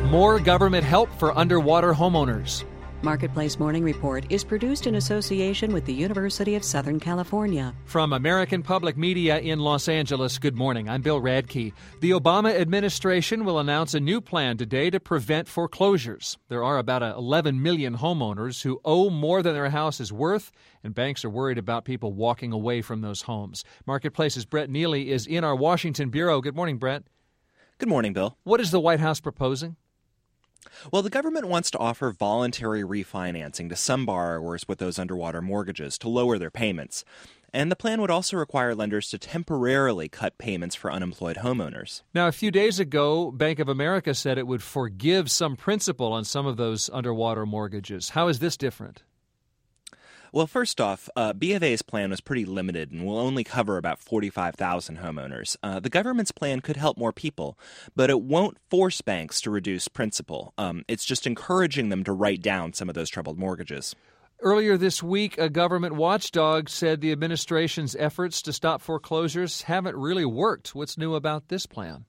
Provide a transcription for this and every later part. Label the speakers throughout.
Speaker 1: More government help for underwater homeowners.
Speaker 2: Marketplace Morning Report is produced in association with the University of Southern California.
Speaker 1: From American Public Media in Los Angeles, good morning. I'm Bill Radke. The Obama administration will announce a new plan today to prevent foreclosures. There are about 11 million homeowners who owe more than their house is worth, and banks are worried about people walking away from those homes. Marketplace's Brett Neely is in our Washington bureau. Good morning, Brett.
Speaker 3: Good morning, Bill.
Speaker 1: What is the White House proposing?
Speaker 3: Well, the government wants to offer voluntary refinancing to some borrowers with those underwater mortgages to lower their payments. And the plan would also require lenders to temporarily cut payments for unemployed homeowners.
Speaker 1: Now, a few days ago, Bank of America said it would forgive some principal on some of those underwater mortgages. How is this different?
Speaker 3: Well, first off, B of A's plan was pretty limited and will only cover about 45,000 homeowners. The government's plan could help more people, but it won't force banks to reduce principal. It's just encouraging them to write down some of those troubled mortgages.
Speaker 1: Earlier this week, a government watchdog said the administration's efforts to stop foreclosures haven't really worked. What's new about this plan?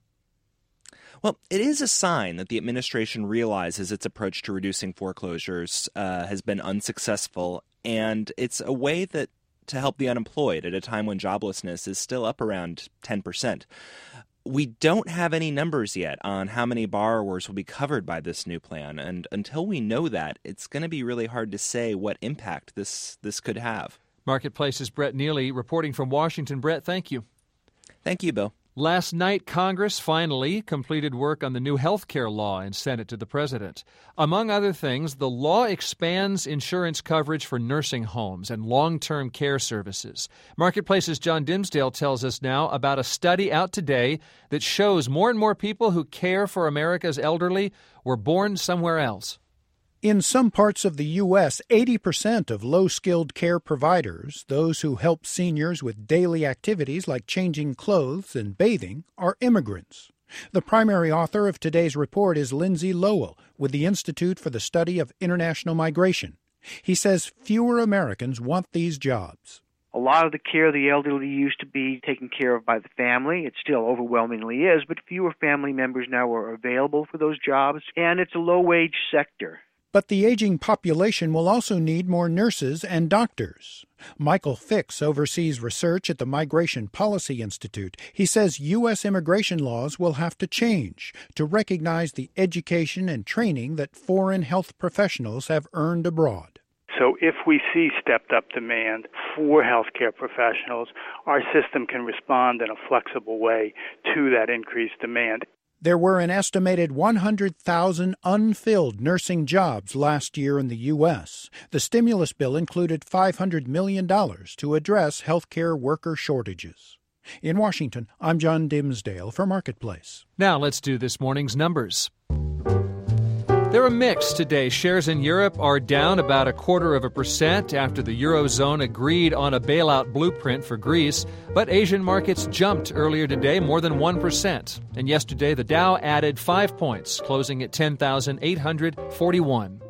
Speaker 3: Well, it is a sign that the administration realizes its approach to reducing foreclosures has been unsuccessful, and it's a way that to help the unemployed at a time when joblessness is still up around 10%. We don't have any numbers yet on how many borrowers will be covered by this new plan, and until we know that, it's going to be really hard to say what impact this could have.
Speaker 1: Marketplace's Brett Neely reporting from Washington. Brett, thank you.
Speaker 3: Thank you, Bill.
Speaker 1: Last night, Congress finally completed work on the new health care law and sent it to the president. Among other things, the law expands insurance coverage for nursing homes and long-term care services. Marketplace's John Dimsdale tells us now about a study out today that shows more and more people who care for America's elderly were born somewhere else.
Speaker 4: In some parts of the U.S., 80% of low-skilled care providers, those who help seniors with daily activities like changing clothes and bathing, are immigrants. The primary author of today's report is Lindsay Lowell with the Institute for the Study of International Migration. He says fewer Americans want these jobs.
Speaker 5: A lot of the care of the elderly used to be taken care of by the family. It still overwhelmingly is, but fewer family members now are available for those jobs, and it's a low-wage sector.
Speaker 4: But the aging population will also need more nurses and doctors. Michael Fix oversees research at the Migration Policy Institute. He says U.S. immigration laws will have to change to recognize the education and training that foreign health professionals have earned abroad.
Speaker 6: So if we see stepped-up demand for healthcare professionals, our system can respond in a flexible way to that increased demand.
Speaker 4: There were an estimated 100,000 unfilled nursing jobs last year in the U.S. The stimulus bill included $500 million to address healthcare worker shortages. In Washington, I'm John Dimsdale for Marketplace.
Speaker 1: Now let's do this morning's numbers. They're a mix today. Shares in Europe are down about 0.25% after the Eurozone agreed on a bailout blueprint for Greece. But Asian markets jumped earlier today more than 1%. And yesterday, the Dow added 5 points, closing at 10,841.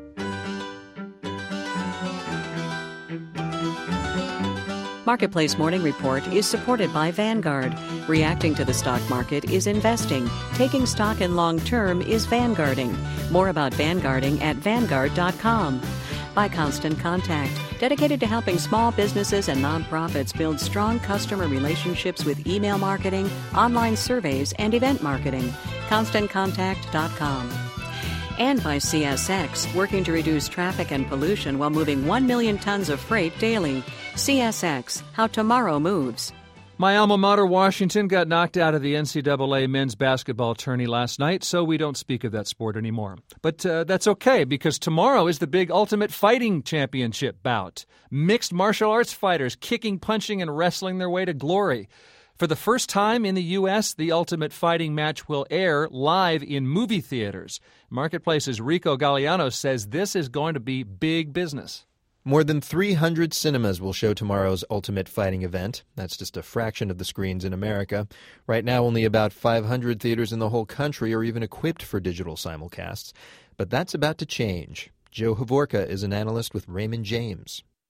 Speaker 2: Marketplace Morning Report is supported by Vanguard. Reacting to the stock market is investing. Taking stock in long term is Vanguarding. More about Vanguarding at Vanguard.com. By Constant Contact, dedicated to helping small businesses and nonprofits build strong customer relationships with email marketing, online surveys, and event marketing. ConstantContact.com. And by CSX, working to reduce traffic and pollution while moving 1 million tons of freight daily. CSX, how tomorrow moves.
Speaker 1: My alma mater, Washington, got knocked out of the NCAA men's basketball tourney last night, so we don't speak of that sport anymore. But that's okay, because tomorrow is the big Ultimate Fighting Championship bout. Mixed martial arts fighters kicking, punching, and wrestling their way to glory. For the first time in the U.S., the Ultimate Fighting match will air live in movie theaters. Marketplace's Rico Galliano says this is going to be big business.
Speaker 7: More than 300 cinemas will show tomorrow's Ultimate Fighting event. That's just a fraction of the screens in America. Right now, only about 500 theaters in the whole country are even equipped for digital simulcasts. But that's about to change. Joe Havorka is an analyst with Raymond James.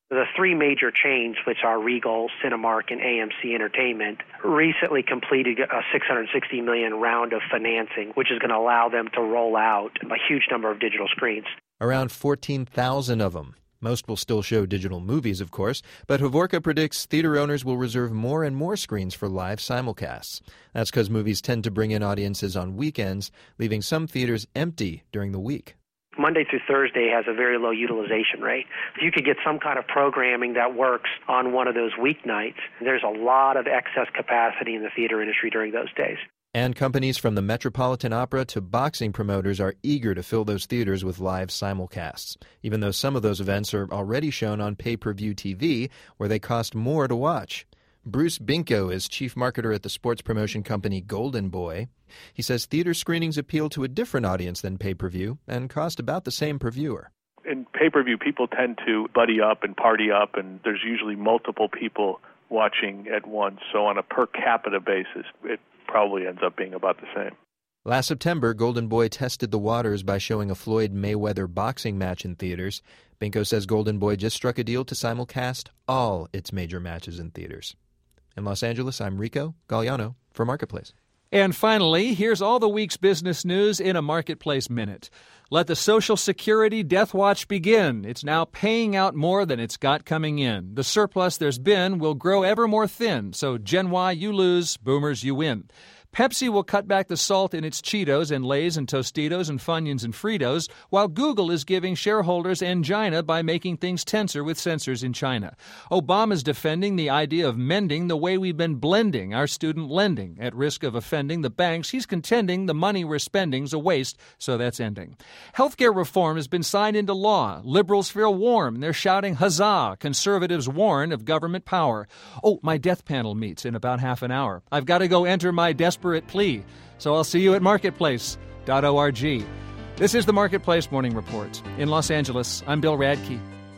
Speaker 8: The three major chains, which are Regal, Cinemark, and AMC Entertainment, recently completed a $660 million round of financing, which is going to allow them to roll out a huge number of digital screens.
Speaker 7: Around 14,000 of them. Most will still show digital movies, of course, but Hovorka predicts theater owners will reserve more and more screens for live simulcasts. That's because movies tend to bring in audiences on weekends, leaving some theaters empty during the week.
Speaker 8: Monday through Thursday has a very low utilization rate. If you could get some kind of programming that works on one of those weeknights, there's a lot of excess capacity in the theater industry during those days.
Speaker 7: And companies from the Metropolitan Opera to boxing promoters are eager to fill those theaters with live simulcasts, even though some of those events are already shown on pay-per-view TV, where they cost more to watch. Bruce Binko is chief marketer at the sports promotion company Golden Boy. He says theater screenings appeal to a different audience than pay-per-view and cost about the same per viewer.
Speaker 9: In pay-per-view, people tend to buddy up and party up, and there's usually multiple people watching at once. So on a per capita basis, it probably ends up being about the same.
Speaker 7: Last September, Golden Boy tested the waters by showing a Floyd-Mayweather boxing match in theaters. Binko says Golden Boy just struck a deal to simulcast all its major matches in theaters. In Los Angeles, I'm Rico Galliano for Marketplace.
Speaker 1: And finally, here's all the week's business news in a Marketplace Minute. Let the Social Security Death Watch begin. It's now paying out more than it's got coming in. The surplus there's been will grow ever more thin, so Gen Y, you lose, Boomers, you win. Pepsi will cut back the salt in its Cheetos and Lay's and Tostitos and Funyuns and Fritos, while Google is giving shareholders angina by making things tenser with censors in China. Obama's defending the idea of mending the way we've been blending our student lending. At risk of offending the banks, he's contending the money we're spending's a waste, so that's ending. Healthcare reform has been signed into law. Liberals feel warm. They're shouting huzzah. Conservatives warn of government power. Oh, my death panel meets in about half an hour. I've got to go enter my desperate plea. So I'll see you at marketplace.org. This is the Marketplace Morning Report. In Los Angeles, I'm Bill Radke.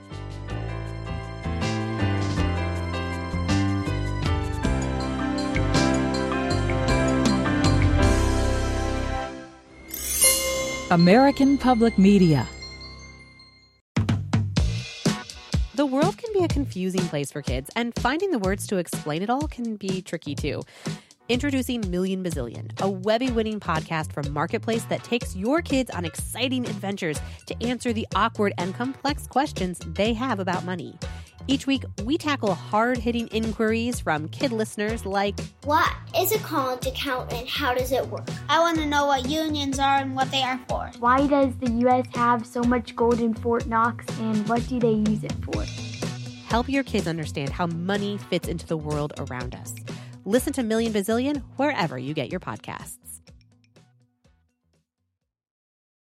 Speaker 10: American Public Media.
Speaker 11: The world can be a confusing place for kids, and finding the words to explain it all can be tricky too. Introducing Million Bazillion, a Webby-winning podcast from Marketplace that takes your kids on exciting adventures to answer the awkward and complex questions they have about money. Each week, we tackle hard-hitting inquiries from kid listeners like,
Speaker 12: what is a college account and how does it work? I want to know what unions are and what they are for.
Speaker 13: Why does the U.S. have so much gold in Fort Knox and what do they use it for?
Speaker 11: Help your kids understand how money fits into the world around us. Listen to Million Bazillion wherever you get your podcasts.